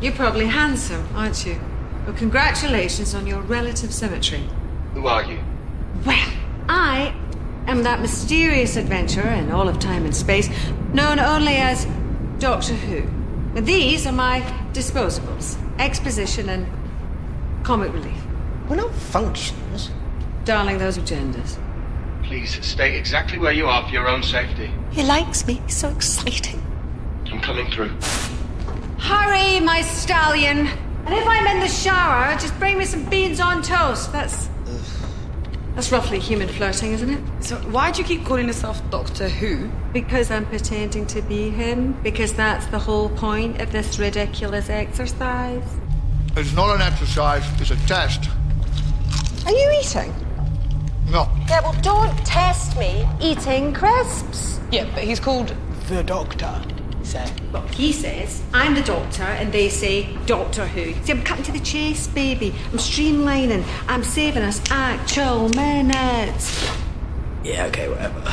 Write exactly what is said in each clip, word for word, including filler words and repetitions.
You're probably handsome, aren't you? Well, congratulations on your relative symmetry. Who are you? Well, I am that mysterious adventurer in all of time and space, known only as Doctor Who. And these are my disposables. Exposition and comic relief. We're not functions. Darling, those are genders. Please stay exactly where you are for your own safety. He likes me. So exciting. I'm coming through. Hurry, my stallion. And if I'm in the shower, just bring me some beans on toast. That's... That's roughly human flirting, isn't it? So why do you keep calling yourself Doctor Who? Because I'm pretending to be him. Because that's the whole point of this ridiculous exercise. It's not an exercise, it's a test. Are you eating? No. Yeah, well, don't test me eating crisps. Yeah, but he's called the Doctor, so... Well, he says, I'm the Doctor, and they say, Doctor Who. See, I'm cutting to the chase, baby. I'm streamlining. I'm saving us actual minutes. Yeah, okay, whatever.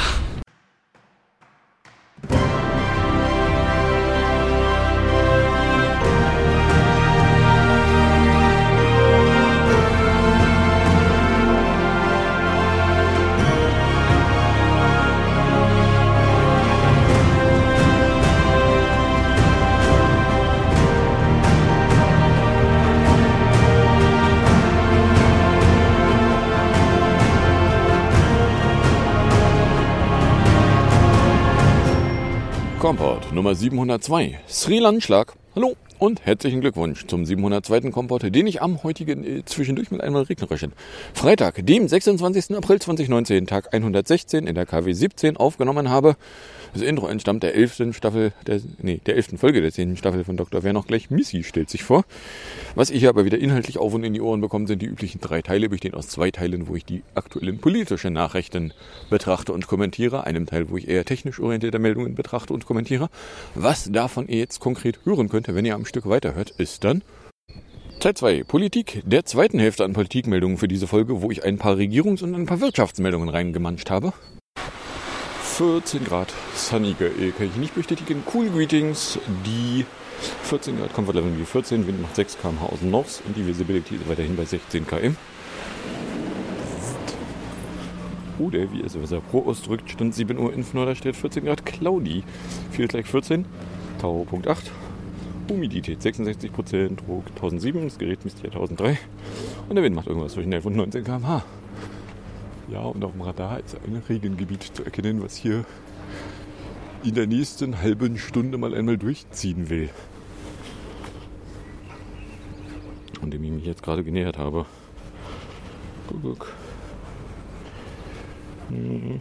Kompott Nummer siebenhundertzwei. Sri Landschlag. Hallo und herzlichen Glückwunsch zum siebenhundertzweiten Kompott, den ich am heutigen äh, zwischendurch mit einmal regnerischen Freitag, dem sechsundzwanzigsten April zweitausendneunzehn, Tag hundertsechzehn in der K W siebzehn aufgenommen habe. Das Intro entstammt der elften Staffel, der, nee, der elften Folge der zehnten Staffel von Doktor Wer noch gleich. Missy stellt sich vor. Was ich hier aber wieder inhaltlich auf und in die Ohren bekomme, sind die üblichen drei Teile, bestehend aus zwei Teilen, wo ich die aktuellen politischen Nachrichten betrachte und kommentiere, einem Teil, wo ich eher technisch orientierte Meldungen betrachte und kommentiere. Was davon ihr jetzt konkret hören könnt, wenn ihr am Stück weiterhört, ist dann Teil zwei, Politik, der zweiten Hälfte an Politikmeldungen für diese Folge, wo ich ein paar Regierungs- und ein paar Wirtschaftsmeldungen reingemanscht habe. vierzehn Grad, sunnige, äh, kann ich nicht bestätigen. Cool Greetings, die vierzehn Grad, Comfort Level wie vierzehn, Wind macht sechs Kilometer pro Stunde aus dem North und die Visibility ist weiterhin bei sechzehn Kilometer pro Stunde. Oh, der, wie es Wasser pro ausdrückt, stand sieben Uhr in Fnor, steht vierzehn Grad, cloudy, viel gleich vierzehn, Tau Punkt acht, Humidität sechsundsechzig Prozent, Druck tausendsieben, das Gerät misst hier tausenddrei und der Wind macht irgendwas zwischen elf und neunzehn Kilometer pro Stunde. Ja, und auf dem Radar ist ein Regengebiet zu erkennen, was hier in der nächsten halben Stunde mal einmal durchziehen will. Und dem ich mich jetzt gerade genähert habe. Guck, guck. Hm.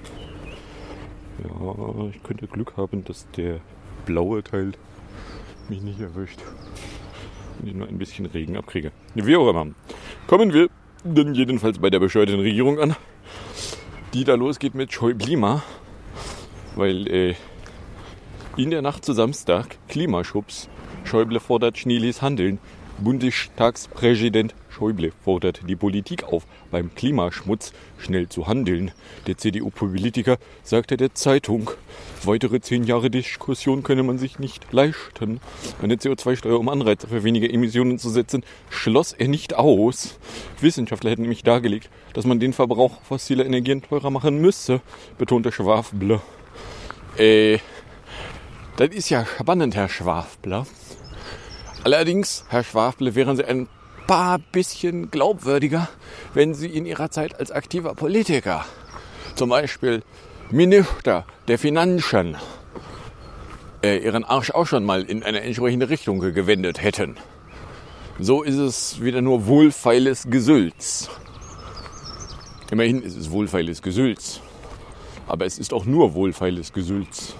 Ja, ich könnte Glück haben, dass der blaue Teil mich nicht erwischt. Und ich nur ein bisschen Regen abkriege. Wie auch immer. Kommen wir dann jedenfalls bei der bescheuerten Regierung an, die da losgeht mit Schäublima, weil äh, in der Nacht zu Samstag Klimaschubs, Schäuble fordert schnelles Handeln, Bundestagspräsident Schäuble fordert die Politik auf, beim Klimaschmutz schnell zu handeln. Der C D U-Politiker sagte der Zeitung, weitere zehn Jahre Diskussion könne man sich nicht leisten. Eine C O zwei Steuer, um Anreize für weniger Emissionen zu setzen, schloss er nicht aus. Wissenschaftler hätten nämlich dargelegt, dass man den Verbrauch fossiler Energien teurer machen müsse, betonte Schwafble. Äh, das ist ja spannend, Herr Schwafble. Allerdings, Herr Schwafble, wären Sie ein paar bisschen glaubwürdiger, wenn Sie in Ihrer Zeit als aktiver Politiker, zum Beispiel Minister der Finanzen, äh, Ihren Arsch auch schon mal in eine entsprechende Richtung gewendet hätten. So ist es wieder nur wohlfeiles Gesülz. Immerhin ist es wohlfeiles Gesülz. Aber es ist auch nur wohlfeiles Gesülz.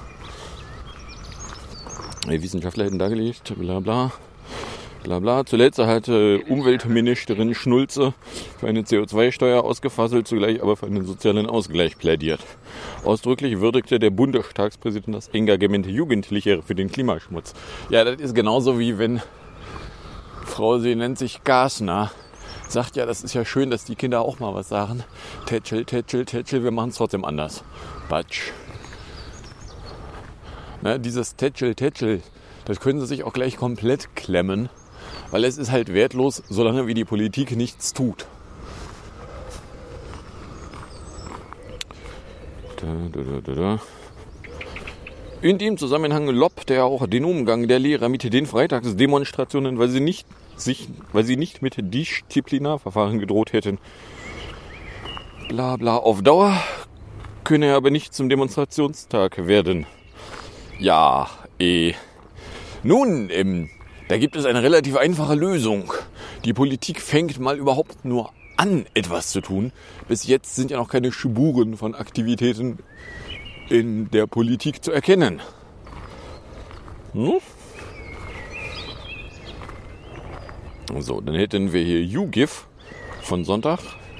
Die Wissenschaftler hätten dargelegt, bla bla. Bla bla. Zuletzt hat äh, Umweltministerin Schnulze für eine C O zwei Steuer ausgefasselt, zugleich aber für einen sozialen Ausgleich plädiert. Ausdrücklich würdigte der Bundestagspräsident das Engagement Jugendlicher für den Klimaschmutz. Ja, das ist genauso wie wenn Frau, sie nennt sich Gasner, sagt, ja, das ist ja schön, dass die Kinder auch mal was sagen. Tätschel, tätschel, tätschel, wir machen es trotzdem anders. Batsch. Ne, dieses Tätschel, tätschel, Das können sie sich auch gleich komplett klemmen, weil es ist halt wertlos, solange wie die Politik nichts tut. Da, da, da, da, da. In dem Zusammenhang lobt er auch den Umgang der Lehrer mit den Freitagsdemonstrationen, weil sie nicht, sich, weil sie nicht mit Disziplinarverfahren gedroht hätten. Bla bla. Auf Dauer könne er aber nicht zum Demonstrationstag werden. Ja, eh. Nun, ähm, da gibt es eine relativ einfache Lösung. Die Politik fängt mal überhaupt nur an, etwas zu tun. Bis jetzt sind ja noch keine Spuren von Aktivitäten in der Politik zu erkennen. Hm? So, dann hätten wir hier YouGIF von Sonntag.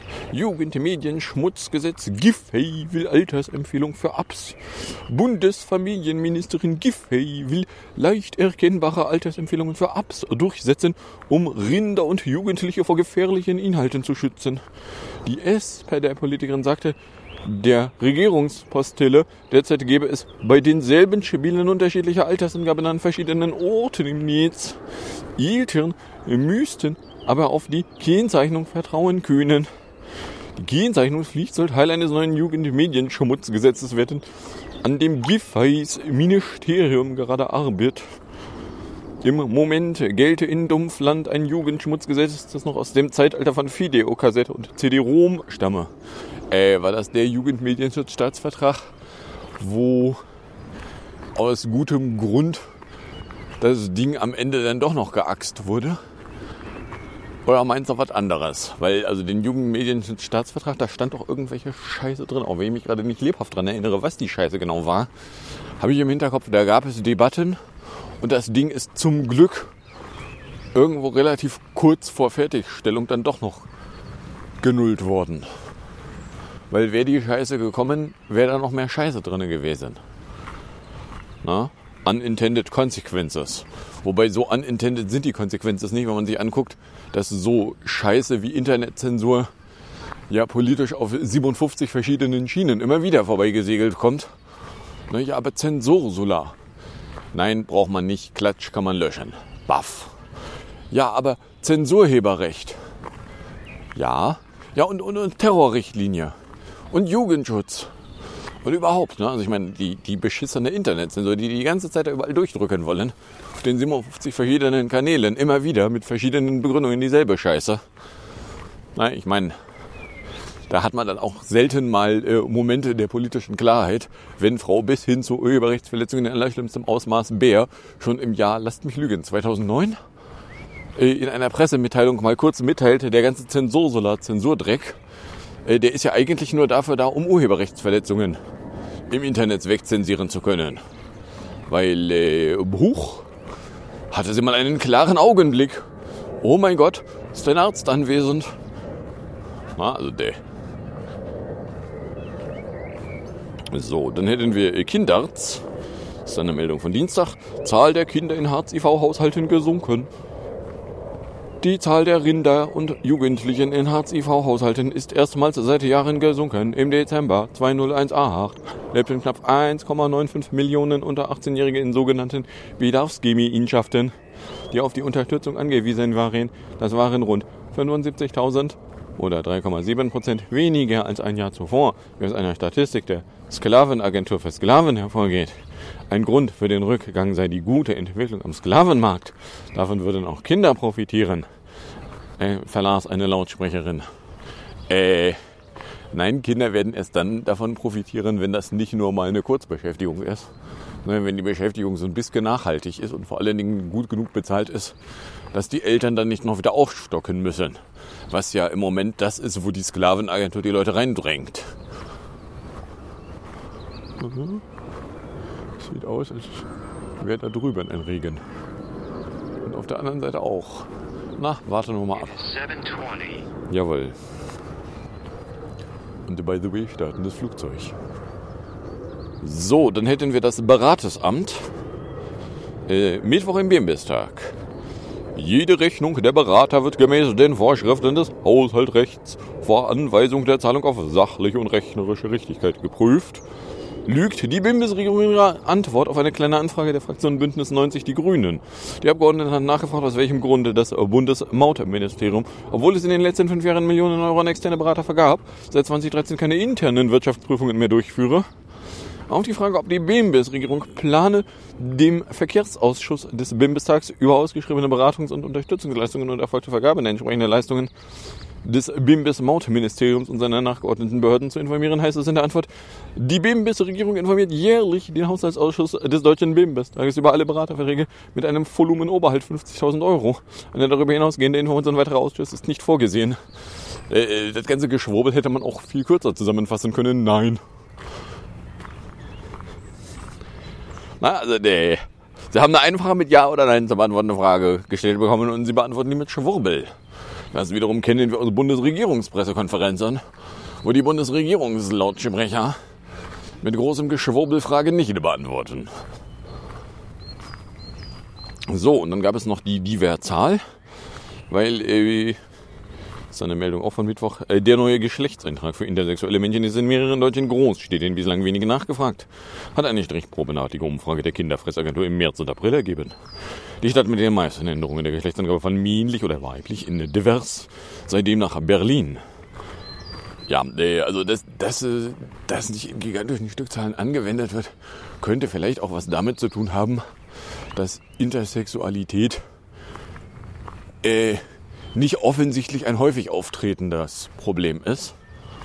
Jugendmedienschmutzgesetz Giffey will Altersempfehlung für Apps. Bundesfamilienministerin Giffey will leicht erkennbare Altersempfehlungen für Apps durchsetzen, um Rinder und Jugendliche vor gefährlichen Inhalten zu schützen. Die S P D-Politikerin sagte, der Regierungspostille derzeit gäbe es bei denselben Spielen unterschiedliche Altersangaben an verschiedenen Orten im Netz. Eltern müssten aber auf die Kennzeichnung vertrauen können. Die Kennzeichnungspflicht soll Teil eines neuen Jugendmedienschmutzgesetzes werden, an dem Giffeys Ministerium gerade arbeitet. Im Moment gelte in Dumpfland ein Jugendschmutzgesetz, das noch aus dem Zeitalter von Videokassette und C D-ROM stamme. Äh, war das der Jugendmedienschutzstaatsvertrag, wo aus gutem Grund das Ding am Ende dann doch noch geaxt wurde? Oder meinst du was anderes? Weil, also den Jugendmedienschutzstaatsvertrag, da stand doch irgendwelche Scheiße drin. Auch wenn ich mich gerade nicht lebhaft dran erinnere, was die Scheiße genau war, habe ich im Hinterkopf, da gab es Debatten. Und das Ding ist zum Glück irgendwo relativ kurz vor Fertigstellung dann doch noch genullt worden. Weil wäre die Scheiße gekommen, wäre da noch mehr Scheiße drin gewesen. Na? Unintended Consequences. Wobei so unintended sind die Consequences nicht, wenn man sich anguckt, dass so Scheiße wie Internetzensur ja politisch auf siebenundfünfzig verschiedenen Schienen immer wieder vorbeigesegelt kommt. Na ja, aber Zensursolar. Nein, braucht man nicht. Klatsch kann man löschen. Baff. Ja, aber Zensurheberrecht. Ja. Ja, und, und, und Terrorrichtlinie. Und Jugendschutz. Und überhaupt, ne? Also ich meine, die, die beschissene Internetzensur, die die ganze Zeit da überall durchdrücken wollen, auf den siebenundfünfzig verschiedenen Kanälen, immer wieder mit verschiedenen Begründungen dieselbe Scheiße. Na, ich meine, da hat man dann auch selten mal äh, Momente der politischen Klarheit, wenn Frau bis hin zu Urheberrechtsverletzungen in allerschlimmstem Ausmaß Bär schon im Jahr, lasst mich lügen, zweitausendneun äh, in einer Pressemitteilung mal kurz mitteilte, der ganze Zensursolar, Zensurdreck, äh, der ist ja eigentlich nur dafür da, um Urheberrechtsverletzungen im Internet wegzensieren zu können. Weil, äh, Huch, hatte sie mal einen klaren Augenblick. Oh mein Gott, ist ein Arzt anwesend? Na, also der. So, dann hätten wir Kinderarzt. Das ist eine Meldung von Dienstag. Zahl der Kinder in Hartz-I V-Haushalten gesunken. Die Zahl der Rinder und Jugendlichen in Hartz-I V-Haushalten ist erstmals seit Jahren gesunken. Im Dezember zweitausendacht lebten knapp eins Komma fünfundneunzig Millionen unter achtzehnjährige in sogenannten Bedarfsgemeinschaften, die auf die Unterstützung angewiesen waren. Das waren rund fünfundsiebzigtausend oder drei Komma sieben Prozent weniger als ein Jahr zuvor, wie aus einer Statistik der Sklavenagentur für Sklaven hervorgeht. Ein Grund für den Rückgang sei die gute Entwicklung am Sklavenmarkt. Davon würden auch Kinder profitieren, äh, verlas eine Lautsprecherin. Äh, nein, Kinder werden erst dann davon profitieren, wenn das nicht nur mal eine Kurzbeschäftigung ist, sondern wenn die Beschäftigung so ein bisschen nachhaltig ist und vor allen Dingen gut genug bezahlt ist, dass die Eltern dann nicht noch wieder aufstocken müssen. Was ja im Moment das ist, wo die Sklavenagentur die Leute reindrängt. Mhm. Sieht aus, als wäre da drüben ein Regen. Und auf der anderen Seite auch. Na, warten wir mal ab. Jawohl. Und by the way, starten das Flugzeug. So, dann hätten wir das Beratesamt. Äh, Mittwoch im Bimbistag. Jede Rechnung der Berater wird gemäß den Vorschriften des Haushaltsrechts vor Anweisung der Zahlung auf sachliche und rechnerische Richtigkeit geprüft. lügt die Bundesregierung in ihrer Antwort auf eine kleine Anfrage der Fraktion Bündnis neunzig Die Grünen. Die Abgeordneten haben nachgefragt, aus welchem Grunde das Bundesmautministerium, obwohl es in den letzten fünf Jahren Millionen Euro an externe Berater vergab, seit zweitausenddreizehn keine internen Wirtschaftsprüfungen mehr durchführe. Auf die Frage, ob die Bundesregierung plane, dem Verkehrsausschuss des Bundestags über ausgeschriebene Beratungs- und Unterstützungsleistungen und erfolgte Vergabe der entsprechenden Leistungen des Bundesmautministeriums und seiner nachgeordneten Behörden zu informieren, heißt es in der Antwort, die Bundesregierung informiert jährlich den Haushaltsausschuss des Deutschen Bundestages über alle Beraterverträge mit einem Volumen oberhalb fünfzigtausend Euro. Eine darüber hinausgehende Information weiterer Ausschüsse ist nicht vorgesehen. Äh, das ganze Geschwurbel hätte man auch viel kürzer zusammenfassen können. Nein. Na, also nee. Sie haben eine einfache mit Ja oder Nein zu beantwortende Frage gestellt bekommen und Sie beantworten die mit Schwurbel. Das wiederum kennen wir aus Bundesregierungspressekonferenzen, wo die Bundesregierungslautsprecher mit großem Geschwurbel Fragen nicht beantworten. So, und dann gab es noch die Diverzahl, weil, äh, das ist eine Meldung auch von Mittwoch, äh, der neue Geschlechtseintrag für intersexuelle Männchen ist in mehreren deutschen Großstädten bislang wenige nachgefragt. Hat eine strichprobenartige Umfrage der Kinderfressagentur im März und April ergeben. Die Stadt mit den meisten Änderungen der Geschlechtsangabe von männlich oder weiblich in divers, seitdem nach Berlin. Ja, äh, also dass das, äh, das nicht in gigantischen Stückzahlen angewendet wird, könnte vielleicht auch was damit zu tun haben, dass Intersexualität äh, nicht offensichtlich ein häufig auftretendes Problem ist.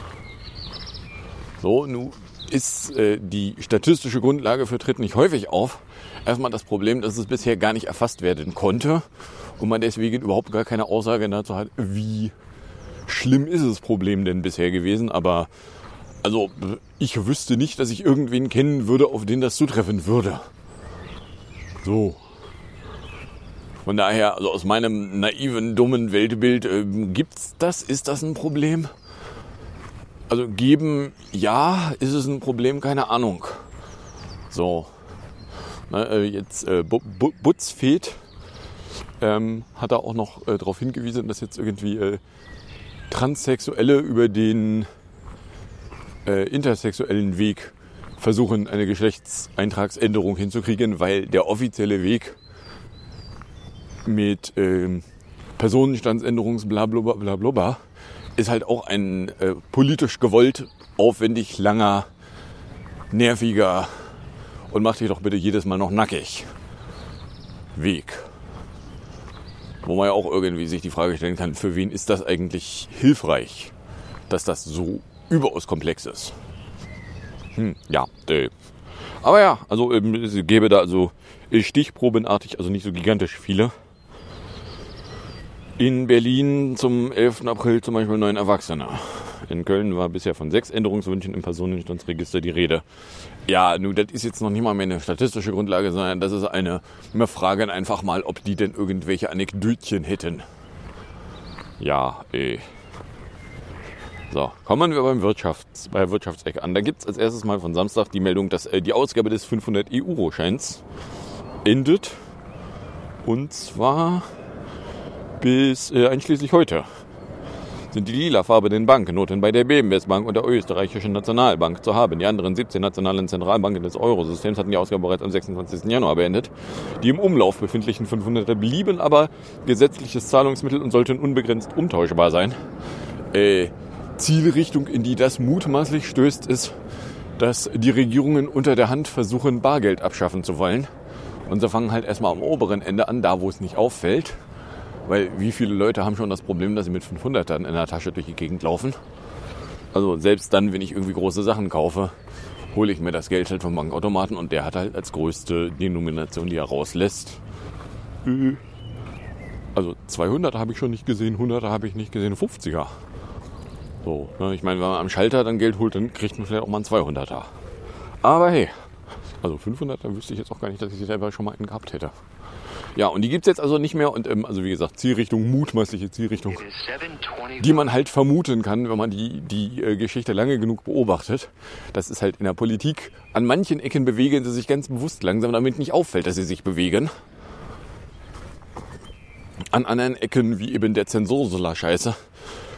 So, nun ist äh, die statistische Grundlage für tritt nicht häufig auf. Erstmal das Problem, dass es bisher gar nicht erfasst werden konnte und man deswegen überhaupt gar keine Aussage dazu hat, wie schlimm ist das Problem denn bisher gewesen. Aber also ich wüsste nicht, dass ich irgendwen kennen würde, auf den das zutreffen würde. So. Von daher, also aus meinem naiven, dummen Weltbild, äh, gibt's das? Ist das ein Problem? Also geben, ja, ist es ein Problem? Keine Ahnung. So. Na, äh, jetzt äh, Butzfeed ähm, hat da auch noch äh, darauf hingewiesen, dass jetzt irgendwie äh, Transsexuelle über den äh, intersexuellen Weg versuchen, eine Geschlechtseintragsänderung hinzukriegen, weil der offizielle Weg mit ähm, Personenstandsänderungs-Blablabla Blablabla ist halt auch ein äh, politisch gewollt, aufwendig, langer, nerviger und macht dich doch bitte jedes Mal noch nackig Weg. Wo man ja auch irgendwie sich die Frage stellen kann, für wen ist das eigentlich hilfreich, dass das so überaus komplex ist. Hm, ja, äh. aber ja, also ähm, es gäbe da also stichprobenartig, also nicht so gigantisch viele. In Berlin zum elften April zum Beispiel neun Erwachsene. In Köln war bisher von sechs Änderungswünschen im Personenstandsregister die Rede. Ja, nun, das ist jetzt noch nicht mal mehr eine statistische Grundlage, sondern das ist eine, wir fragen einfach mal, ob die denn irgendwelche Anekdötchen hätten. Ja, eh. So, kommen wir beim Wirtschafts-, bei Wirtschaftseck an. Da gibt es als erstes mal von Samstag die Meldung, dass äh, die Ausgabe des fünfhundert Euro Scheins endet. Und zwar bis äh, einschließlich heute sind die lilafarbenen Banknoten bei der B M S-Bank und der Österreichischen Nationalbank zu haben. Die anderen siebzehn nationalen Zentralbanken des Eurosystems hatten die Ausgabe bereits am sechsundzwanzigsten Januar beendet. Die im Umlauf befindlichen fünfhunderter blieben aber gesetzliches Zahlungsmittel und sollten unbegrenzt umtauschbar sein. Äh, Zielrichtung, in die das mutmaßlich stößt, ist, dass die Regierungen unter der Hand versuchen, Bargeld abschaffen zu wollen. Und sie fangen halt erstmal am oberen Ende an, da wo es nicht auffällt. Weil wie viele Leute haben schon das Problem, dass sie mit fünfhundertern in der Tasche durch die Gegend laufen. Also selbst dann, wenn ich irgendwie große Sachen kaufe, hole ich mir das Geld halt vom Bankautomaten und der hat halt als größte Denomination, die er rauslässt. Also zweihunderter habe ich schon nicht gesehen, hunderter habe ich nicht gesehen, fünfziger. So, ne? Ich meine, wenn man am Schalter dann Geld holt, dann kriegt man vielleicht auch mal einen zweihunderter. Aber hey, also fünfhunderter wüsste ich jetzt auch gar nicht, dass ich selber schon mal einen gehabt hätte. Ja, und die gibt's jetzt also nicht mehr und ähm, also wie gesagt, Zielrichtung, mutmaßliche Zielrichtung, die man halt vermuten kann, wenn man die, die äh, Geschichte lange genug beobachtet. Das ist halt in der Politik, an manchen Ecken bewegen sie sich ganz bewusst langsam, damit nicht auffällt, dass sie sich bewegen. An anderen Ecken, wie eben der Zensursola-Scheiße,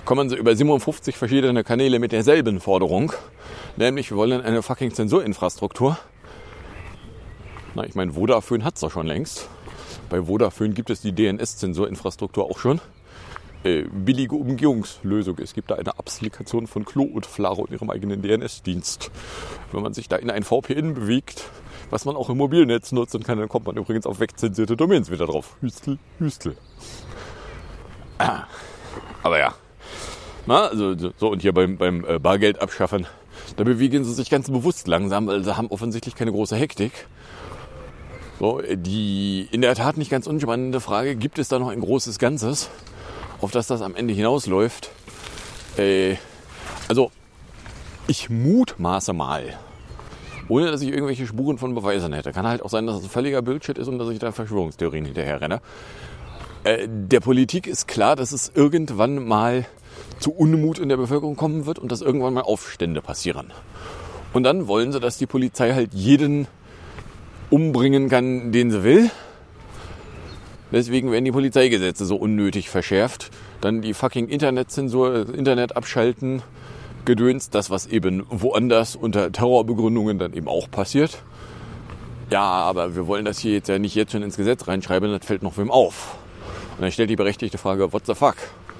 kommen sie über siebenundfünfzig verschiedene Kanäle mit derselben Forderung. Nämlich, wir wollen eine fucking Zensurinfrastruktur. Na, ich meine, Vodafone hat's doch schon längst. Bei Vodafone gibt es die D N S-Zensurinfrastruktur auch schon. Äh, billige Umgehungslösung. Es gibt da eine Applikation von Klo und Flare und ihrem eigenen D N S-Dienst. Wenn man sich da in ein V P N bewegt, was man auch im Mobilnetz nutzen kann, dann kommt man übrigens auf wegzensierte Domains wieder drauf. Hüstel, Hüstel. Ah. Aber ja. Na, also so, und hier beim, beim äh, Bargeld abschaffen, da bewegen sie sich ganz bewusst langsam, weil sie haben offensichtlich keine große Hektik. So, die in der Tat nicht ganz unspannende Frage, gibt es da noch ein großes Ganzes, auf das das am Ende hinausläuft? Äh, also, ich mutmaße mal, ohne dass ich irgendwelche Spuren von Beweisen hätte. Kann halt auch sein, dass es völliger Bullshit ist und dass ich da Verschwörungstheorien hinterher renne. Äh, der Politik ist klar, dass es irgendwann mal zu Unmut in der Bevölkerung kommen wird und dass irgendwann mal Aufstände passieren. Und dann wollen sie, dass die Polizei halt jeden umbringen kann, den sie will. Deswegen werden die Polizeigesetze so unnötig verschärft. Dann die fucking Internetzensur, Internet abschalten, Gedöns, das was eben woanders unter Terrorbegründungen dann eben auch passiert. Ja, aber wir wollen das hier jetzt ja nicht jetzt schon ins Gesetz reinschreiben, das fällt noch wem auf. Und dann stellt die berechtigte Frage, what the fuck?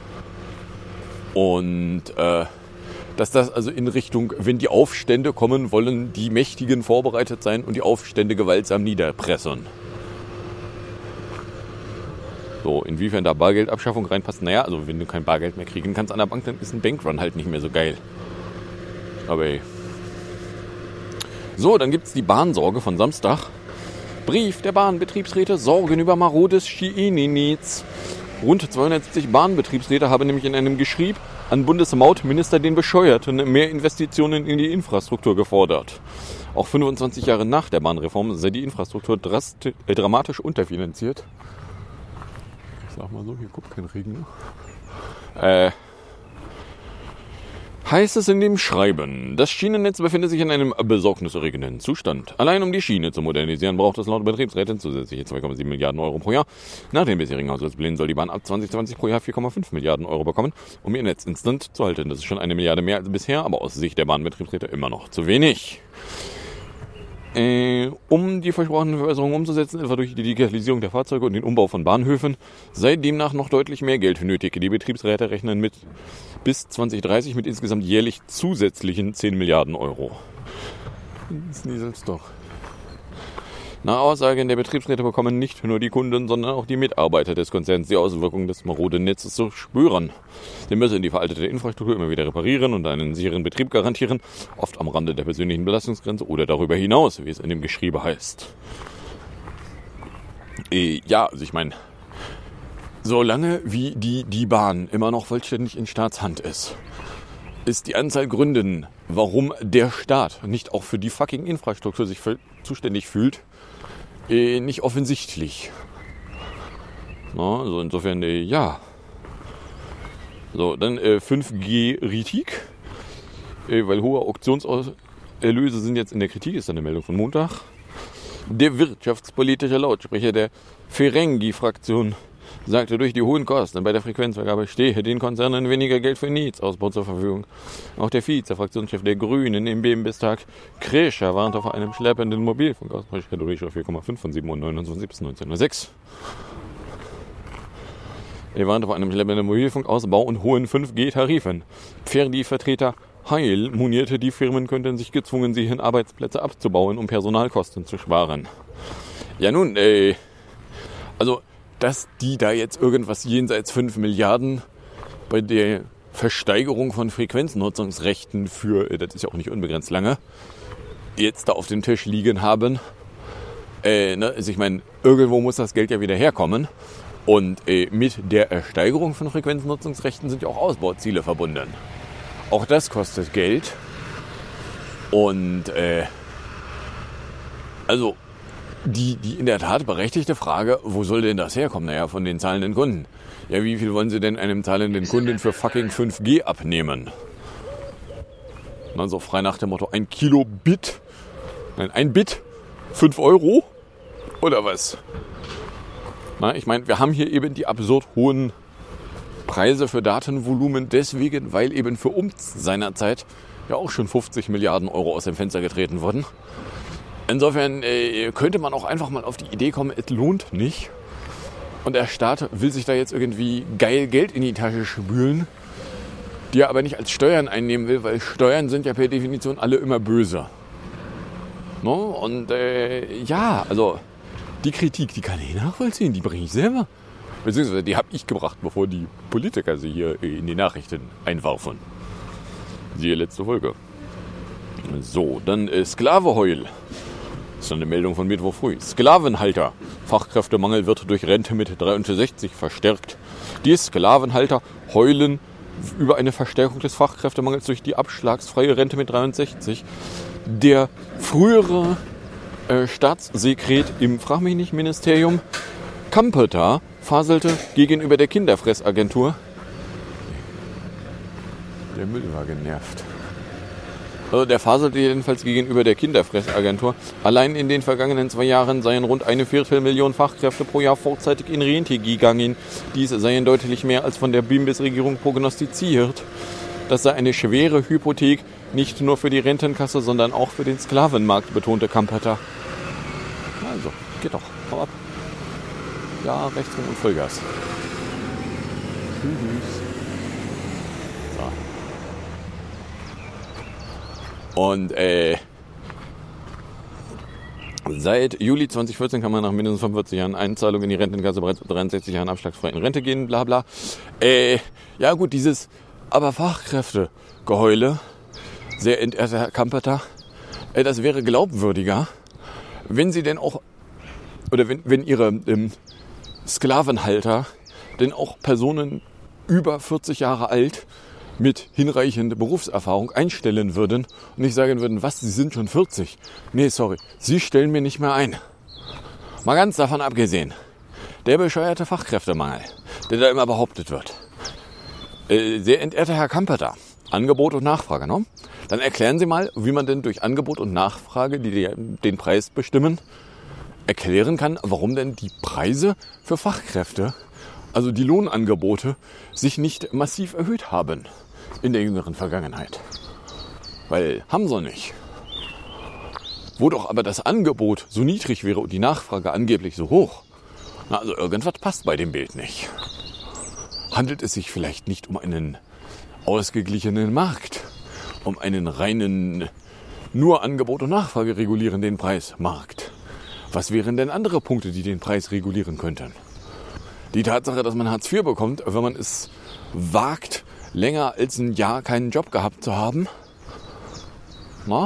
Und äh, dass das also in Richtung, wenn die Aufstände kommen, wollen die Mächtigen vorbereitet sein und die Aufstände gewaltsam niederpressen. So, inwiefern da Bargeldabschaffung reinpasst, naja, also wenn du kein Bargeld mehr kriegen kannst an der Bank, dann ist ein Bankrun halt nicht mehr so geil. Aber ey. So, dann gibt's die Bahnsorge von Samstag. Brief der Bahnbetriebsräte, Sorgen über marodes Schienennetz. Rund zweihundertsiebzig Bahnbetriebsräte haben nämlich in einem Geschrieb an Bundesmautminister den Bescheuerten mehr Investitionen in die Infrastruktur gefordert. Auch fünfundzwanzig Jahre nach der Bahnreform sei die Infrastruktur drasti- äh, dramatisch unterfinanziert. Ich sag mal so, hier kommt kein Regen. Äh, heißt es in dem Schreiben, das Schienennetz befindet sich in einem besorgniserregenden Zustand. Allein um die Schiene zu modernisieren, braucht es laut Betriebsrätin zusätzliche zwei Komma sieben Milliarden Euro pro Jahr. Nach den bisherigen Haushaltsplänen soll die Bahn ab zwanzig zwanzig pro Jahr vier Komma fünf Milliarden Euro bekommen, um ihr Netz instant zu halten. Das ist schon eine Milliarde mehr als bisher, aber aus Sicht der Bahnbetriebsräte immer noch zu wenig. Äh, um die versprochenen Verbesserungen umzusetzen, etwa durch die Digitalisierung der Fahrzeuge und den Umbau von Bahnhöfen, sei demnach noch deutlich mehr Geld nötig. Die Betriebsräte rechnen mit bis zwanzig dreißig mit insgesamt jährlich zusätzlichen zehn Milliarden Euro. Das nieselt's doch. Nach Aussagen der Betriebsräte bekommen nicht nur die Kunden, sondern auch die Mitarbeiter des Konzerns die Auswirkungen des maroden Netzes zu spüren. Sie müssen die veraltete Infrastruktur immer wieder reparieren und einen sicheren Betrieb garantieren, oft am Rande der persönlichen Belastungsgrenze oder darüber hinaus, wie es in dem Geschriebe heißt. Äh, ja, also ich meine, solange wie die, die Bahn immer noch vollständig in Staatshand ist, ist die Anzahl Gründen, warum der Staat nicht auch für die fucking Infrastruktur sich zuständig fühlt, äh, nicht offensichtlich. Na, also insofern, äh, ja. So, dann äh, fünf G-Kritik, äh, weil hohe Auktionserlöse sind jetzt in der Kritik, ist eine Meldung von Montag. Der wirtschaftspolitische Lautsprecher der Ferengi-Fraktion sagte, durch die hohen Kosten bei der Frequenzvergabe stehe den Konzernen weniger Geld für Netzausbau zur Verfügung. Auch der Vize-Fraktionschef der Grünen im B M Bundestag, Krischer, warnte vor einem schleppenden Mobilfunkausbau. Ich hatte durch auf vier Komma fünf von siebenundneunzig bis neunzehnhundertsechs. Er warnte vor einem schleppenden Mobilfunkausbau und hohen fünf G-Tarifen. Verdi-Vertreter Heil monierte, die Firmen könnten sich gezwungen sehen, Arbeitsplätze abzubauen, um Personalkosten zu sparen. Ja nun, äh, also dass die da jetzt irgendwas jenseits fünf Milliarden bei der Versteigerung von Frequenznutzungsrechten für, das ist ja auch nicht unbegrenzt lange, jetzt da auf dem Tisch liegen haben. Äh, ne, also ich meine, irgendwo muss das Geld ja wieder herkommen. Und äh, mit der Ersteigerung von Frequenznutzungsrechten sind ja auch Ausbauziele verbunden. Auch das kostet Geld. Und äh, also Die, die in der Tat berechtigte Frage, wo soll denn das herkommen? Naja, von den zahlenden Kunden. Ja, wie viel wollen Sie denn einem zahlenden Kunden für fucking fünf G abnehmen? Also frei nach dem Motto, ein Kilobit, nein, ein Bit, fünf Euro? Oder was? Na, ich meine, wir haben hier eben die absurd hohen Preise für Datenvolumen deswegen, weil eben für Umz seinerzeit ja auch schon fünfzig Milliarden Euro aus dem Fenster getreten wurden. Insofern äh, könnte man auch einfach mal auf die Idee kommen, es lohnt nicht. Und der Staat will sich da jetzt irgendwie geil Geld in die Tasche spülen, die er aber nicht als Steuern einnehmen will, weil Steuern sind ja per Definition alle immer böse. No? Und äh, ja, also die Kritik, die kann ich nachvollziehen, die bringe ich selber. Beziehungsweise die habe ich gebracht, bevor die Politiker sie hier in die Nachrichten einwarfen. Siehe letzte Folge. So, dann äh, Sklaveheul. Das ist eine Meldung von Mittwoch früh. Sklavenhalter. Fachkräftemangel wird durch Rente mit dreiundsechzig verstärkt. Die Sklavenhalter heulen über eine Verstärkung des Fachkräftemangels durch die abschlagsfreie Rente mit dreiundsechzig. Der frühere äh, Staatssekret im Frag mich nicht Ministerium Kampeter faselte gegenüber der Kinderfressagentur. Der Müll war genervt. Also der faselte jedenfalls gegenüber der Kinderfressagentur. Allein in den vergangenen zwei Jahren seien rund eine Viertelmillion Fachkräfte pro Jahr vorzeitig in Rente gegangen. Dies seien deutlich mehr als von der Bimbis-Regierung prognostiziert. Das sei eine schwere Hypothek, nicht nur für die Rentenkasse, sondern auch für den Sklavenmarkt, betonte Kampeter. Also, geht doch, hau ab. Ja, rechts rum und Vollgas. Tschüss. So. Und äh, seit Juli zweitausendvierzehn kann man nach mindestens fünfundvierzig Jahren Einzahlung in die Rentenkasse bereits mit dreiundsechzig Jahren abschlagsfrei in Rente gehen, bla bla. Äh, ja gut, dieses aber Fachkräftegeheule, sehr entehrter Herr Kampeter, äh, das wäre glaubwürdiger, wenn sie denn auch, oder wenn, wenn ihre ähm, Sklavenhalter denn auch Personen über vierzig Jahre alt mit hinreichender Berufserfahrung einstellen würden und nicht sagen würden, was, Sie sind schon vierzig. Nee, sorry, Sie stellen mir nicht mehr ein. Mal ganz davon abgesehen, der bescheuerte Fachkräftemangel, der da immer behauptet wird. Äh, sehr entehrter Herr Kampeter, Angebot und Nachfrage, ne? Dann erklären Sie mal, wie man denn durch Angebot und Nachfrage, die den Preis bestimmen, erklären kann, warum denn die Preise für Fachkräfte, also die Lohnangebote, sich nicht massiv erhöht haben in der jüngeren Vergangenheit. Weil, haben sie nicht. Wo doch aber das Angebot so niedrig wäre und die Nachfrage angeblich so hoch. Na, also irgendwas passt bei dem Bild nicht. Handelt es sich vielleicht nicht um einen ausgeglichenen Markt, um einen reinen, nur Angebot und Nachfrage regulierenden Preismarkt? Was wären denn andere Punkte, die den Preis regulieren könnten? Die Tatsache, dass man Hartz vier bekommt, wenn man es wagt, länger als ein Jahr keinen Job gehabt zu haben? Na?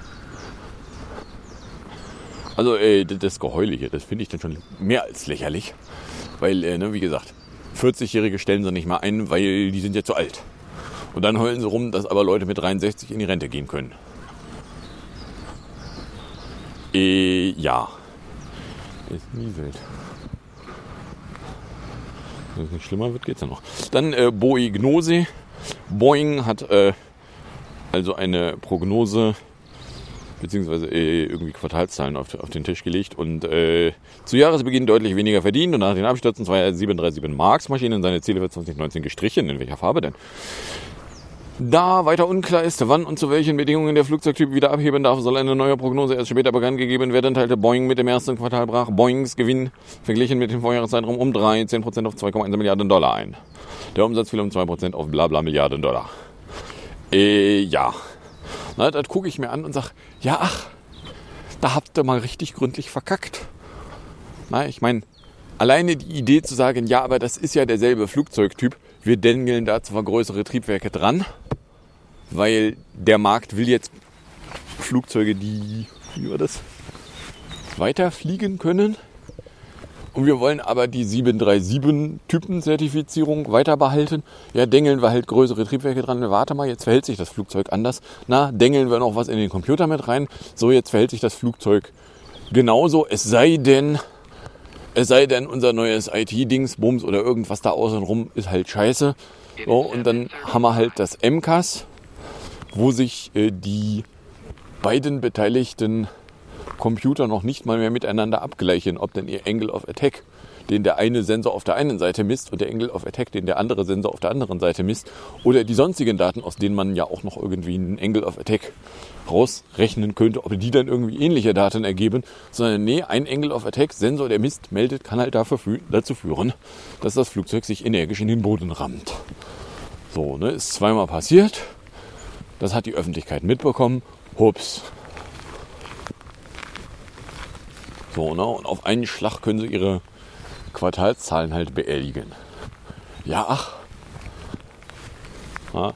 Also äh, das Geheule hier, das finde ich dann schon mehr als lächerlich. Weil, äh, ne, wie gesagt, vierzigjährige stellen sie nicht mal ein, weil die sind ja zu alt. Und dann heulen sie rum, dass aber Leute mit dreiundsechzig in die Rente gehen können. Äh, ja. Ist nieselt. Wenn es nicht schlimmer wird, geht's ja noch. Dann äh, Boignose. Boeing hat äh, also eine Prognose beziehungsweise äh, irgendwie Quartalszahlen auf, auf den Tisch gelegt und äh, zu Jahresbeginn deutlich weniger verdient und nach den Abstürzen zweier sieben drei sieben Marx-Maschinen seine Ziele für zwanzig neunzehn gestrichen. In welcher Farbe denn? Da weiter unklar ist, wann und zu welchen Bedingungen der Flugzeugtyp wieder abheben darf, soll eine neue Prognose erst später bekannt gegeben werden, teilte Boeing mit dem ersten Quartal brach Boeings Gewinn verglichen mit dem Vorjahreszeitraum um dreizehn Prozent auf zwei Komma eins Milliarden Dollar ein. Der Umsatz fiel um zwei Prozent auf blabla Milliarden Dollar. Äh, ja. Na, das gucke ich mir an und sage, ja, ach, da habt ihr mal richtig gründlich verkackt. Na, ich meine, alleine die Idee zu sagen, ja, aber das ist ja derselbe Flugzeugtyp, wir dengeln da zwar größere Triebwerke dran, weil der Markt will jetzt Flugzeuge, die, wie war das, weiter fliegen können. Und wir wollen aber die sieben drei sieben-Typen-Zertifizierung weiter behalten. Ja, dengeln wir halt größere Triebwerke dran. Warte mal, jetzt verhält sich das Flugzeug anders. Na, dengeln wir noch was in den Computer mit rein. So, jetzt verhält sich das Flugzeug genauso. Es sei denn, es sei denn, unser neues I T-Dingsbums oder irgendwas da außenrum ist halt scheiße. So, und dann haben wir halt das M C A S, wo sich äh, die beiden beteiligten Computer noch nicht mal mehr miteinander abgleichen, ob denn ihr Angle of Attack den der eine Sensor auf der einen Seite misst und der Angle of Attack, den der andere Sensor auf der anderen Seite misst. Oder die sonstigen Daten, aus denen man ja auch noch irgendwie einen Angle of Attack rausrechnen könnte, ob die dann irgendwie ähnliche Daten ergeben. Sondern nee, ein Angle of Attack Sensor, der misst, meldet, kann halt dafür, dazu führen, dass das Flugzeug sich energisch in den Boden rammt. So, ne, ist zweimal passiert. Das hat die Öffentlichkeit mitbekommen. Hups. So, ne, und auf einen Schlag können sie ihre Quartalszahlen halt beerdigen. Ja, ach. Ja.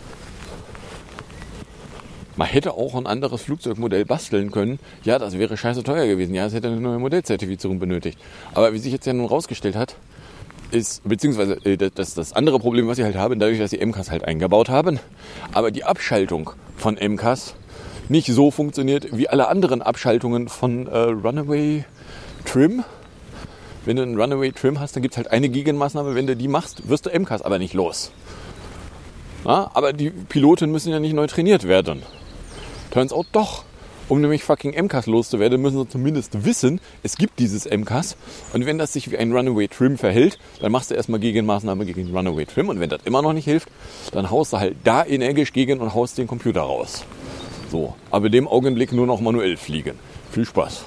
Man hätte auch ein anderes Flugzeugmodell basteln können. Ja, das wäre scheiße teuer gewesen. Ja, es hätte eine neue Modellzertifizierung benötigt. Aber wie sich jetzt ja nun rausgestellt hat, ist, beziehungsweise äh, das, das andere Problem, was sie halt haben, dadurch, dass sie M C A S halt eingebaut haben, aber die Abschaltung von M C A S nicht so funktioniert wie alle anderen Abschaltungen von äh, Runaway Trim. Wenn du einen Runaway Trim hast, dann gibt es halt eine Gegenmaßnahme. Wenn du die machst, wirst du M C A S aber nicht los. Ja, aber die Piloten müssen ja nicht neu trainiert werden. Turns out doch. Um nämlich fucking M C A S loszuwerden, müssen sie zumindest wissen, es gibt dieses M C A S. Und wenn das sich wie ein Runaway Trim verhält, dann machst du erstmal Gegenmaßnahme gegen den Runaway Trim. Und wenn das immer noch nicht hilft, dann haust du halt da energisch gegen und haust den Computer raus. So, aber in dem Augenblick nur noch manuell fliegen. Viel Spaß.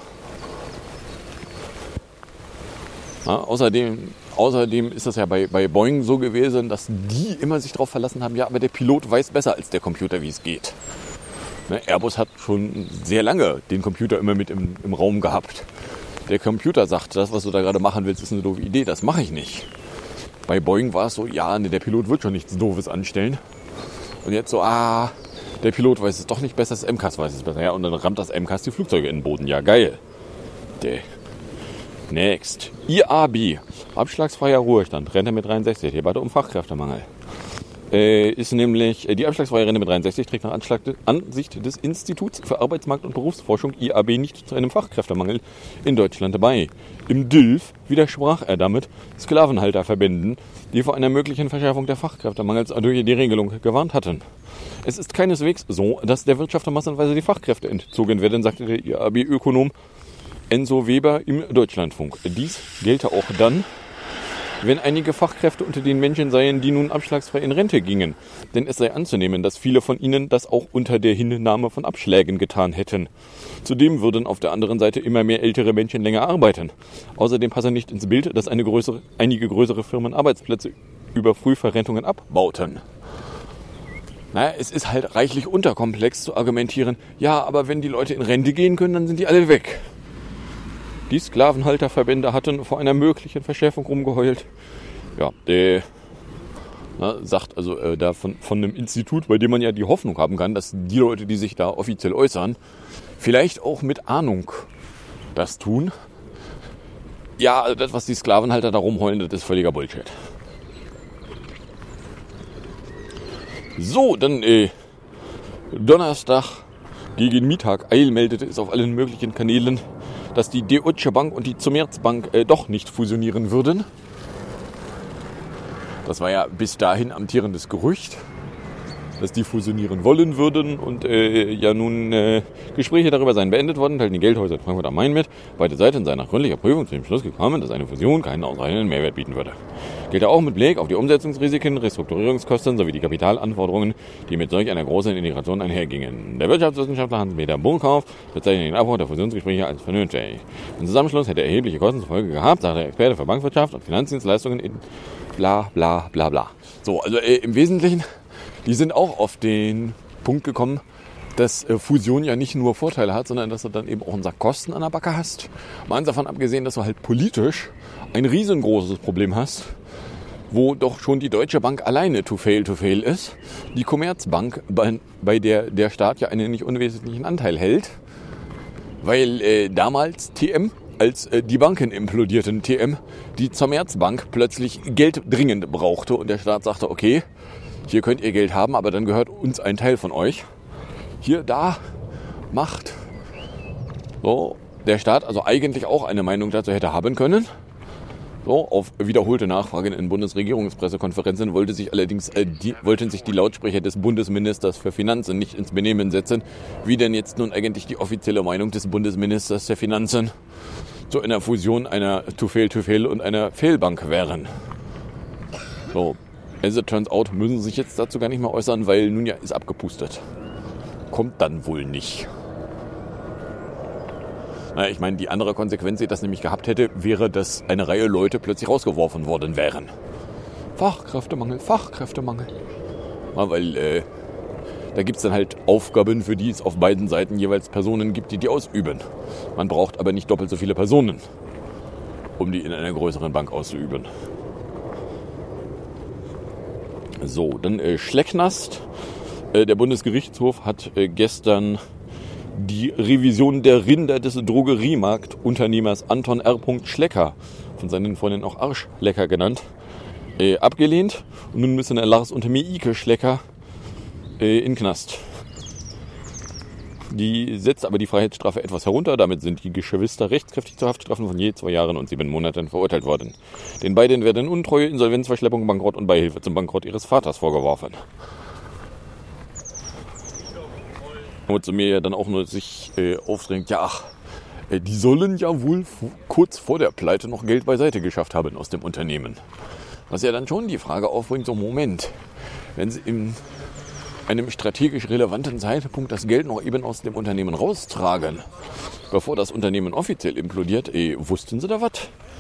Ja, außerdem, außerdem ist das ja bei, bei Boeing so gewesen, dass die immer sich darauf verlassen haben, ja, aber der Pilot weiß besser als der Computer, wie es geht. Ne, Airbus hat schon sehr lange den Computer immer mit im, im Raum gehabt. Der Computer sagt, das, was du da gerade machen willst, ist eine doofe Idee, das mache ich nicht. Bei Boeing war es so, ja, ne, der Pilot wird schon nichts Doofes anstellen. Und jetzt so, ah, der Pilot weiß es doch nicht besser, das M C A S weiß es besser. Ja, und dann rammt das M C A S die Flugzeuge in den Boden. Ja, geil. Der. Next. I A B. Abschlagsfreier Ruhestand. Rente mit dreiundsechzig. Debatte um Fachkräftemangel. Äh, ist nämlich, die abschlagsfreie Rente mit dreiundsechzig trägt nach Anschlag, Ansicht des Instituts für Arbeitsmarkt- und Berufsforschung I A B nicht zu einem Fachkräftemangel in Deutschland bei. Im D I L F widersprach er damit Sklavenhalterverbänden, die vor einer möglichen Verschärfung der Fachkräftemangels durch die Regelung gewarnt hatten. Es ist keineswegs so, dass der Wirtschaft massenweise die Fachkräfte entzogen werden, sagte der I A B-Ökonom Enzo Weber im Deutschlandfunk. Dies gelte auch dann, wenn einige Fachkräfte unter den Menschen seien, die nun abschlagsfrei in Rente gingen. Denn es sei anzunehmen, dass viele von ihnen das auch unter der Hinnahme von Abschlägen getan hätten. Zudem würden auf der anderen Seite immer mehr ältere Menschen länger arbeiten. Außerdem passe nicht ins Bild, dass eine größere, einige größere Firmen Arbeitsplätze über Frühverrentung abbauten. Naja, es ist halt reichlich unterkomplex zu argumentieren, ja, aber wenn die Leute in Rente gehen können, dann sind die alle weg. Die Sklavenhalterverbände hatten vor einer möglichen Verschärfung rumgeheult. Ja, der na, sagt also äh, da von, von einem Institut, bei dem man ja die Hoffnung haben kann, dass die Leute, die sich da offiziell äußern, vielleicht auch mit Ahnung das tun. Ja, also das, was die Sklavenhalter da rumheulen, das ist völliger Bullshit. So, dann äh, Donnerstag gegen Mittag. Eil meldete es auf allen möglichen Kanälen, dass die Deutsche Bank und die Commerzbank äh, doch nicht fusionieren würden. Das war ja bis dahin amtierendes Gerücht, dass die fusionieren wollen würden und äh, ja nun äh, Gespräche darüber seien beendet worden, teilten die Geldhäuser in Frankfurt am Main mit. Beide Seiten seien nach gründlicher Prüfung zu dem Schluss gekommen, dass eine Fusion keinen ausreichenden Mehrwert bieten würde. Gilt auch mit Blick auf die Umsetzungsrisiken, Restrukturierungskosten sowie die Kapitalanforderungen, die mit solch einer großen Integration einhergingen. Der Wirtschaftswissenschaftler Hans-Peter Burkhoff bezeichnete den Abbruch der Fusionsgespräche als vernünftig. Ein Zusammenschluss hätte erhebliche Kosten zur Folge gehabt, sagte der Experte für Bankwirtschaft und Finanzdienstleistungen in bla bla bla bla. So, also äh, im Wesentlichen, die sind auch auf den Punkt gekommen, dass äh, Fusion ja nicht nur Vorteile hat, sondern dass du dann eben auch einen Sack Kosten an der Backe hast. Mal davon abgesehen, dass du halt politisch ein riesengroßes Problem hast, wo doch schon die Deutsche Bank alleine to fail to fail ist. Die Commerzbank, bei, bei der der Staat ja einen nicht unwesentlichen Anteil hält, weil äh, damals T M, als äh, die Banken implodierten, T M, die Commerzbank plötzlich Geld dringend brauchte und der Staat sagte, okay, hier könnt ihr Geld haben, aber dann gehört uns ein Teil von euch. Hier, da, macht. So, der Staat also eigentlich auch eine Meinung dazu hätte haben können. So, auf wiederholte Nachfragen in Bundesregierungspressekonferenzen wollte sich allerdings, äh, die, wollten sich die Lautsprecher des Bundesministers für Finanzen nicht ins Benehmen setzen. Wie denn jetzt nun eigentlich die offizielle Meinung des Bundesministers der Finanzen zu einer Fusion einer To-Fail-To-Fail und einer Failbank wären. So, as it turns out, müssen sie sich jetzt dazu gar nicht mehr äußern, weil nun ja ist abgepustet. Kommt dann wohl nicht. Naja, ich meine, die andere Konsequenz, die das nämlich gehabt hätte, wäre, dass eine Reihe Leute plötzlich rausgeworfen worden wären. Fachkräftemangel, Fachkräftemangel. Ja, weil äh, da gibt es dann halt Aufgaben, für die es auf beiden Seiten jeweils Personen gibt, die die ausüben. Man braucht aber nicht doppelt so viele Personen, um die in einer größeren Bank auszuüben. So, dann äh, Schlecknast. Äh, der Bundesgerichtshof hat äh, gestern die Revision der Rinder des Drogeriemarktunternehmers Anton R. Schlecker, von seinen Freunden auch Arschlecker genannt, äh, abgelehnt. Und nun müssen Lars und Meike Schlecker äh, in den Knast. Die setzt aber die Freiheitsstrafe etwas herunter. Damit sind die Geschwister rechtskräftig zu Haftstrafen von je zwei Jahren und sieben Monaten verurteilt worden. Den beiden werden Untreue, Insolvenzverschleppung, Bankrott und Beihilfe zum Bankrott ihres Vaters vorgeworfen. Wozu mir ja dann auch nur sich äh, aufdrängt, ja ach, äh, die sollen ja wohl f- kurz vor der Pleite noch Geld beiseite geschafft haben aus dem Unternehmen. Was ja dann schon die Frage aufbringt, so Moment, wenn sie in einem strategisch relevanten Zeitpunkt das Geld noch eben aus dem Unternehmen raustragen, bevor das Unternehmen offiziell implodiert, äh, wussten sie da was?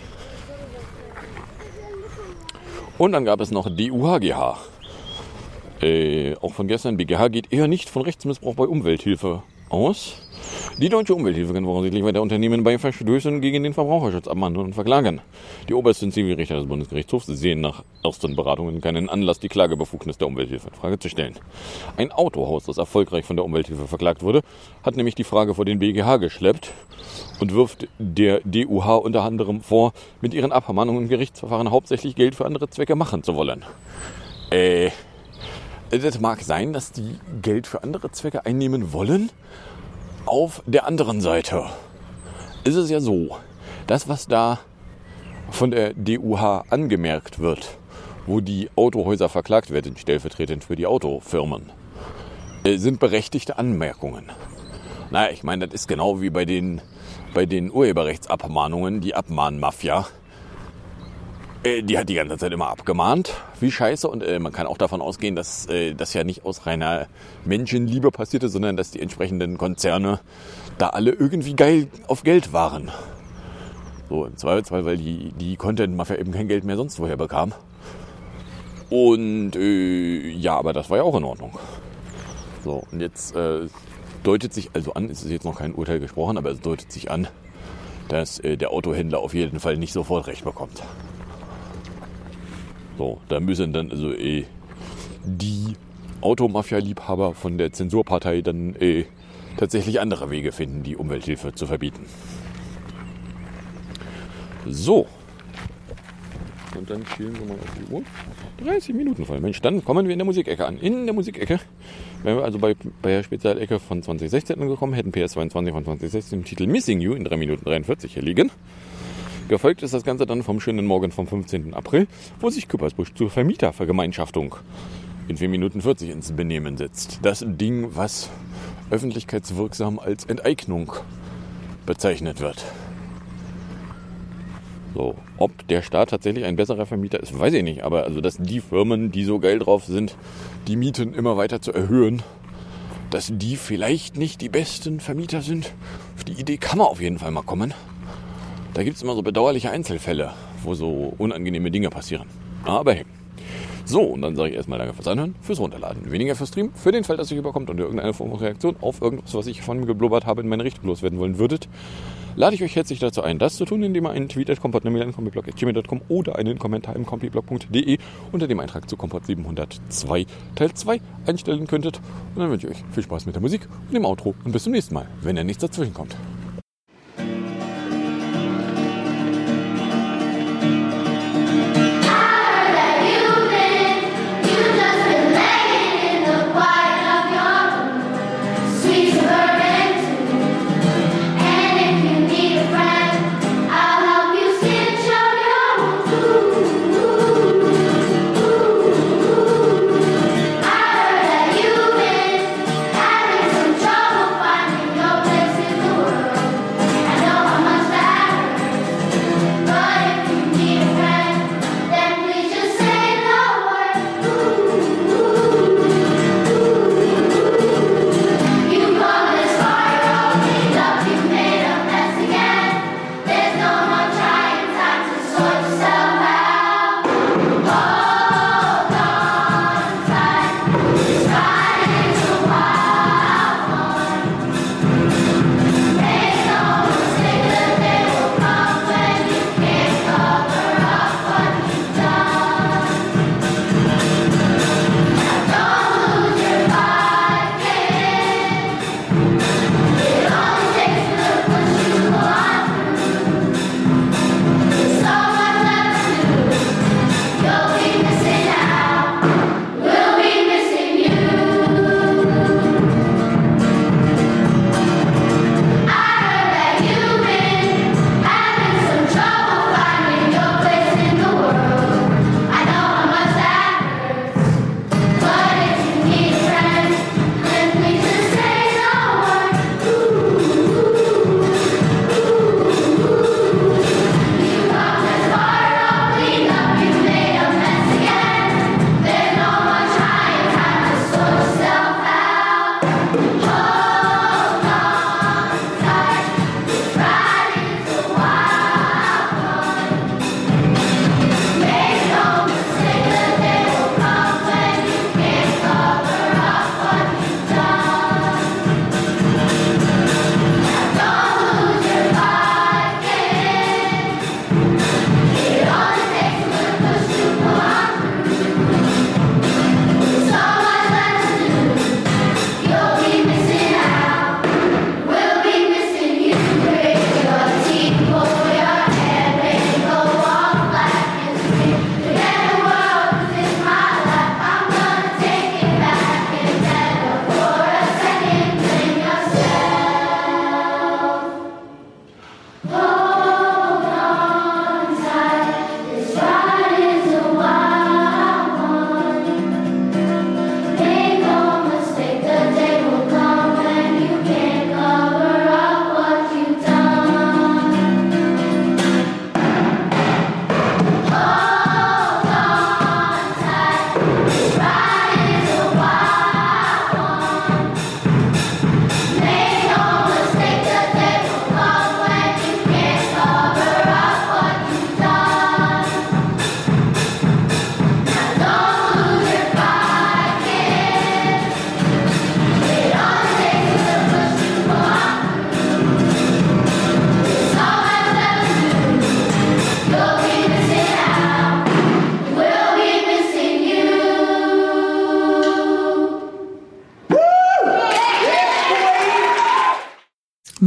Und dann gab es noch D U H G H. Äh, auch von gestern, B G H geht eher nicht von Rechtsmissbrauch bei Umwelthilfe aus. Die Deutsche Umwelthilfe kann voraussichtlich weiter Unternehmen bei Verstößen gegen den Verbraucherschutz abmahnen und verklagen. Die obersten Zivilrichter des Bundesgerichtshofs sehen nach ersten Beratungen keinen Anlass, die Klagebefugnis der Umwelthilfe in Frage zu stellen. Ein Autohaus, das erfolgreich von der Umwelthilfe verklagt wurde, hat nämlich die Frage vor den B G H geschleppt und wirft der D U H unter anderem vor, mit ihren Abmahnungen im Gerichtsverfahren hauptsächlich Geld für andere Zwecke machen zu wollen. Äh... Das mag sein, dass die Geld für andere Zwecke einnehmen wollen. Auf der anderen Seite ist es ja so, das, was da von der D U H angemerkt wird, wo die Autohäuser verklagt werden, stellvertretend für die Autofirmen, sind berechtigte Anmerkungen. Naja, ich meine, das ist genau wie bei den, bei den Urheberrechtsabmahnungen, die Abmahnmafia. Die hat die ganze Zeit immer abgemahnt, wie scheiße. Und äh, man kann auch davon ausgehen, dass äh, das ja nicht aus reiner Menschenliebe passierte, sondern dass die entsprechenden Konzerne da alle irgendwie geil auf Geld waren. So im Zweifelsfall, weil die, die Content-Mafia eben kein Geld mehr sonst woher bekam. Und äh, ja, aber das war ja auch in Ordnung. So, und jetzt äh, deutet sich also an, es ist jetzt noch kein Urteil gesprochen, aber es deutet sich an, dass äh, der Autohändler auf jeden Fall nicht sofort recht bekommt. So, da müssen dann also äh, die Automafia-Liebhaber von der Zensurpartei dann äh, tatsächlich andere Wege finden, die Umwelthilfe zu verbieten. So. Und dann schielen wir mal auf die Uhr. dreißig Minuten voll. Mensch, dann kommen wir in der Musikecke an. In der Musikecke wären wir also bei, bei der Spezialecke von zwanzig sechzehn angekommen, hätten P S zweiundzwanzig von zwanzig sechzehn im Titel Missing You in drei Minuten dreiundvierzig hier liegen. Gefolgt ist das Ganze dann vom schönen Morgen vom fünfzehnten April, wo sich Küppersbusch zur Vermietervergemeinschaftung in vier Minuten vierzig ins Benehmen setzt. Das Ding, was öffentlichkeitswirksam als Enteignung bezeichnet wird. So, ob der Staat tatsächlich ein besserer Vermieter ist, weiß ich nicht. Aber also, dass die Firmen, die so geil drauf sind, die Mieten immer weiter zu erhöhen, dass die vielleicht nicht die besten Vermieter sind, auf die Idee kann man auf jeden Fall mal kommen. Da gibt es immer so bedauerliche Einzelfälle, wo so unangenehme Dinge passieren. Aber hey. So, und dann sage ich erstmal danke fürs Anhören, fürs Runterladen. Weniger fürs Stream, für den Fall, dass euch überkommt und ihr irgendeine Form von Reaktion auf irgendwas, was ich von mir geblubbert habe, in meine Richtung loswerden wollen würdet, lade ich euch herzlich dazu ein, das zu tun, indem ihr einen Tweet at kompott, eine Mail an kompiblog at gmail punkt com oder einen Kommentar im kompiblog punkt de unter dem Eintrag zu Kompott siebenhundertzwei Teil zwei einstellen könntet. Und dann wünsche ich euch viel Spaß mit der Musik und dem Outro und bis zum nächsten Mal, wenn ja nichts dazwischen kommt. Trouble finding your place in the world.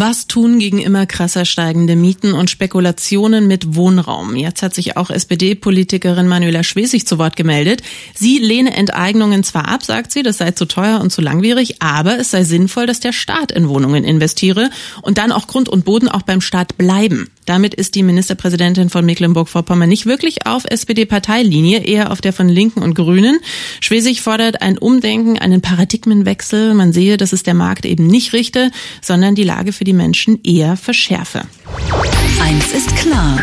Was tun gegen immer krasser steigende Mieten und Spekulationen mit Wohnraum? Jetzt hat sich auch S P D-Politikerin Manuela Schwesig zu Wort gemeldet. Sie lehne Enteignungen zwar ab, sagt sie, das sei zu teuer und zu langwierig, aber es sei sinnvoll, dass der Staat in Wohnungen investiere und dann auch Grund und Boden auch beim Staat bleiben. Damit ist die Ministerpräsidentin von Mecklenburg-Vorpommern nicht wirklich auf S P D-Parteilinie, eher auf der von Linken und Grünen. Schwesig fordert ein Umdenken, einen Paradigmenwechsel. Man sehe, dass es der Markt eben nicht richte, sondern die Lage für die Menschen eher verschärfe. Eins ist klar.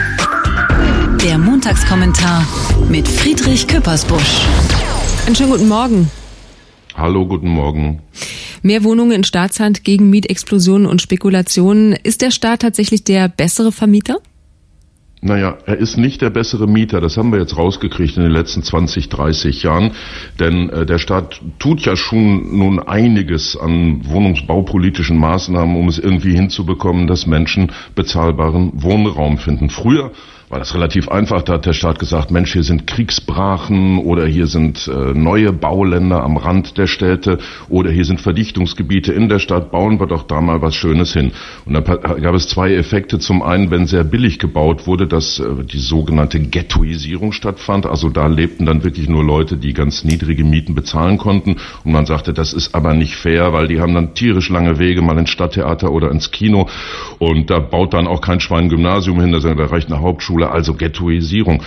Der Montagskommentar mit Friedrich Küppersbusch. Einen schönen guten Morgen. Hallo, guten Morgen. Mehr Wohnungen in Staatshand gegen Mietexplosionen und Spekulationen. Ist der Staat tatsächlich der bessere Vermieter? Naja, er ist nicht der bessere Mieter. Das haben wir jetzt rausgekriegt in den letzten zwanzig, dreißig Jahren. Denn äh, der Staat tut ja schon nun einiges an wohnungsbaupolitischen Maßnahmen, um es irgendwie hinzubekommen, dass Menschen bezahlbaren Wohnraum finden. Früher war das relativ einfach. Da hat der Staat gesagt, Mensch, hier sind Kriegsbrachen oder hier sind äh, neue Bauländer am Rand der Städte oder hier sind Verdichtungsgebiete in der Stadt. Bauen wir doch da mal was Schönes hin. Und da gab es zwei Effekte. Zum einen, wenn sehr billig gebaut wurde, dass äh, die sogenannte Ghettoisierung stattfand. Also da lebten dann wirklich nur Leute, die ganz niedrige Mieten bezahlen konnten. Und man sagte, das ist aber nicht fair, weil die haben dann tierisch lange Wege mal ins Stadttheater oder ins Kino. Und da baut dann auch kein Schwein ein Gymnasium hin, da reicht eine Hauptschule. Also Ghettoisierung.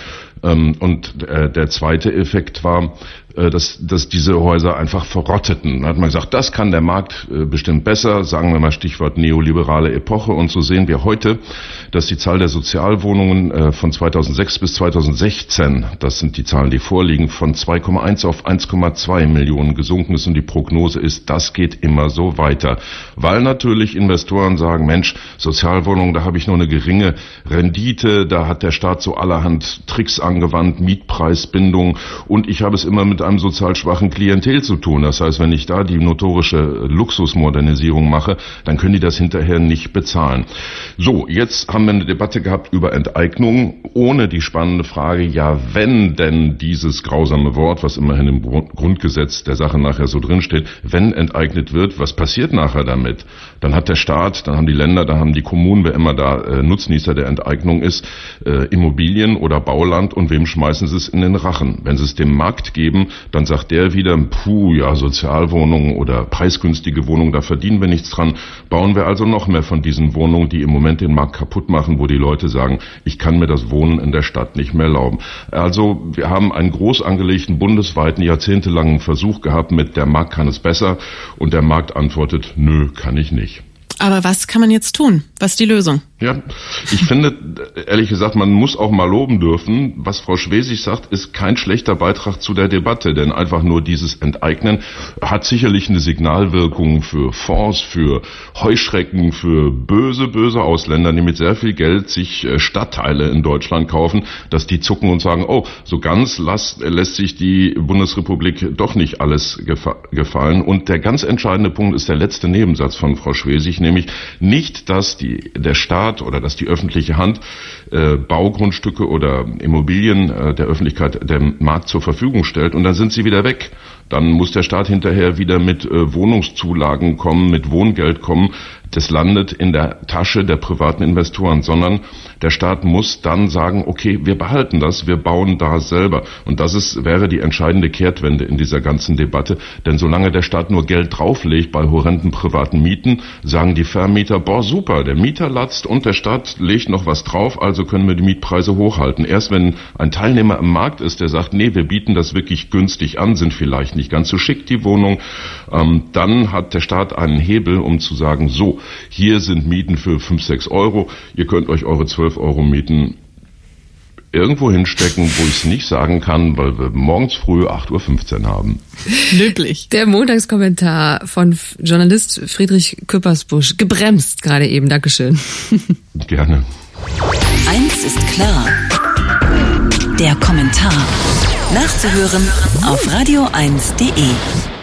Und der zweite Effekt war, dass, dass diese Häuser einfach verrotteten. Da hat man gesagt, das kann der Markt bestimmt besser, sagen wir mal Stichwort neoliberale Epoche. Und so sehen wir heute, dass die Zahl der Sozialwohnungen von zweitausendsechs bis zweitausendsechzehn, das sind die Zahlen, die vorliegen, von zwei Komma eins auf eins Komma zwei Millionen gesunken ist. Und die Prognose ist, das geht immer so weiter. Weil natürlich Investoren sagen, Mensch, Sozialwohnungen, da habe ich nur eine geringe Rendite, da hat der Staat so allerhand Tricks angewandt, Mietpreisbindung, und ich habe es immer mit einem sozial schwachen Klientel zu tun. Das heißt, wenn ich da die notorische Luxusmodernisierung mache, dann können die das hinterher nicht bezahlen. So, jetzt haben wir eine Debatte gehabt über Enteignung, ohne die spannende Frage, ja, wenn denn dieses grausame Wort, was immerhin im Grundgesetz der Sache nachher so drinsteht, wenn enteignet wird, was passiert nachher damit? Dann hat der Staat, dann haben die Länder, dann haben die Kommunen, wer immer da äh, Nutznießer der Enteignung ist, äh, Immobilien oder Bauland, und wem schmeißen sie es in den Rachen? Wenn sie es dem Markt geben, dann sagt der wieder, puh, ja, Sozialwohnungen oder preisgünstige Wohnungen, da verdienen wir nichts dran. Bauen wir also noch mehr von diesen Wohnungen, die im Moment den Markt kaputt machen, wo die Leute sagen, ich kann mir das Wohnen in der Stadt nicht mehr erlauben. Also wir haben einen groß angelegten, bundesweiten, jahrzehntelangen Versuch gehabt mit, der Markt kann es besser, und der Markt antwortet, nö, kann ich nicht. Aber was kann man jetzt tun? Was ist die Lösung? Ja, ich finde, ehrlich gesagt, man muss auch mal loben dürfen. Was Frau Schwesig sagt, ist kein schlechter Beitrag zu der Debatte, denn einfach nur dieses Enteignen hat sicherlich eine Signalwirkung für Fonds, für Heuschrecken, für böse, böse Ausländer, die mit sehr viel Geld sich Stadtteile in Deutschland kaufen, dass die zucken und sagen, oh, so ganz lässt, lässt sich die Bundesrepublik doch nicht alles gefa- gefallen. Und der ganz entscheidende Punkt ist der letzte Nebensatz von Frau Schwesig, nämlich nicht, dass die, der Staat oder dass die öffentliche Hand äh, Baugrundstücke oder Immobilien äh, der Öffentlichkeit, dem Markt zur Verfügung stellt, und dann sind sie wieder weg. Dann muss der Staat hinterher wieder mit äh, Wohnungszulagen kommen, mit Wohngeld kommen. Das landet in der Tasche der privaten Investoren, sondern der Staat muss dann sagen, okay, wir behalten das, wir bauen da selber. Und das ist, wäre die entscheidende Kehrtwende in dieser ganzen Debatte. Denn solange der Staat nur Geld drauflegt bei horrenden privaten Mieten, sagen die Vermieter, boah, super, der Mieter latzt und der Staat legt noch was drauf, also können wir die Mietpreise hochhalten. Erst wenn ein Teilnehmer im Markt ist, der sagt, nee, wir bieten das wirklich günstig an, sind vielleicht nicht ganz so schick, die Wohnung, ähm, dann hat der Staat einen Hebel, um zu sagen, so, hier sind Mieten für fünf, sechs Euro, ihr könnt euch eure zwölf Euro Mieten irgendwo hinstecken, wo ich es nicht sagen kann, weil wir morgens früh acht Uhr fünfzehn haben. Löblich. Der Montagskommentar von Journalist Friedrich Küppersbusch. Gebremst gerade eben. Dankeschön. Gerne. Eins ist klar. Der Kommentar. Nachzuhören auf radio eins punkt de.